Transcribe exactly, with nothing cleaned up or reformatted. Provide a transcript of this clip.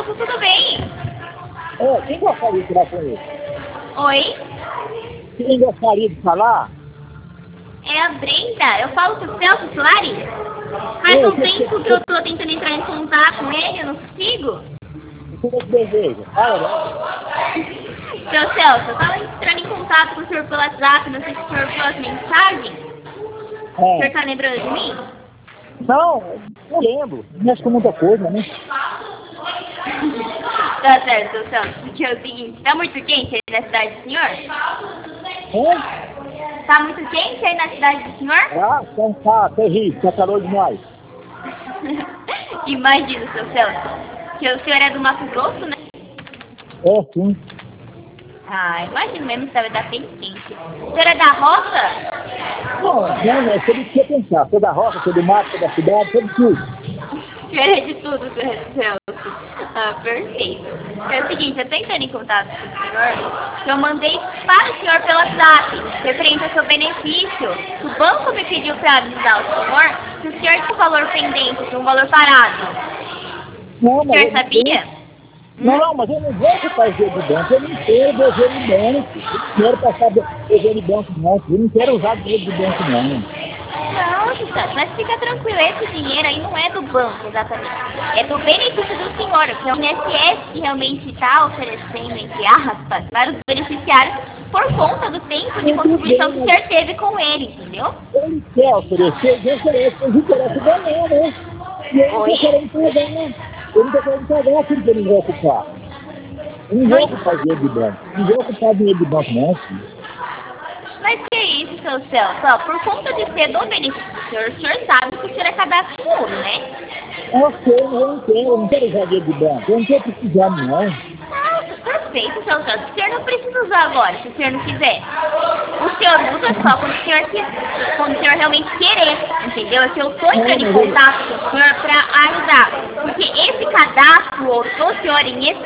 Celso, tudo bem? É, quem gostaria de falar com ele? Oi? Quem gostaria de falar? É a Brenda. Eu falo com o Celso Soares. Faz Oi, um o que tempo que que eu tô tentando entrar em contato com ele, eu não consigo. você deseja? Fala, né? Seu Celso, eu tava entrando em contato com o senhor pelo WhatsApp, não sei se o senhor viu as mensagens. O senhor É. tá lembrando de mim? Não, não lembro. Mexe com muita coisa, né? Tá certo, seu Celso. Porque é o seguinte, tá muito quente aí na cidade do senhor? É? Tá muito quente aí na cidade do senhor? Ah, então tá, terrível, tá calor demais. Imagino, seu Celso, que o senhor é do Mato Grosso, né? É, sim. Ah, imagino mesmo que deve estar bem quente. O senhor é da roça? Não, não, né? Você não precisa pensar. Sou da roça, sou do mato, sou da cidade, sou de tudo. O senhor é de tudo, seu Celso. Ah, perfeito. É o seguinte, eu tô entrando em contato com o senhor, que eu mandei para o senhor pelo WhatsApp, referente ao seu benefício. O banco me pediu para avisar o senhor que o senhor tem um valor pendente, tem um valor parado. Não, O mas senhor eu não sabia? tenho. Hum? Não, mas eu não vou ocupar dinheiro de banco, eu não quero dever de banco. Eu não quero passar dever de banco, não. Eu não quero usar dinheiro de banco, não. Não, Gisele, mas fica tranquilo, esse dinheiro aí não é do banco, exatamente. É do benefício do senhor, que é o I N S S que realmente está oferecendo, entre aspas, para os beneficiários por conta do tempo de contribuição que o senhor teve com ele, entendeu? Ele quer oferecer, ele oferece, mas interessa ganhar, né? E eu não Oi? estou querendo pagar. Eu não estou querendo pagar aquilo que eu não vou ocupar. Eu não Não, vou ocupar dinheiro de banco. Não vou ocupar dinheiro de banco, não, filho. mas que é isso, seu Celso? Ó, por conta de ser do benefício do senhor, o senhor sabe que o senhor é cadastro seguro, né? Ok, eu não quero, eu não quero usar dinheiro de banco. Eu não estou precisando, não. Nossa, perfeito, seu Celso. O senhor não precisa usar agora, se o senhor não quiser. O senhor usa só quando o senhor, quis, quando o senhor realmente querer, entendeu? É que eu estou entrando em contato com o senhor para ajudar. Porque esse cadastro do senhor em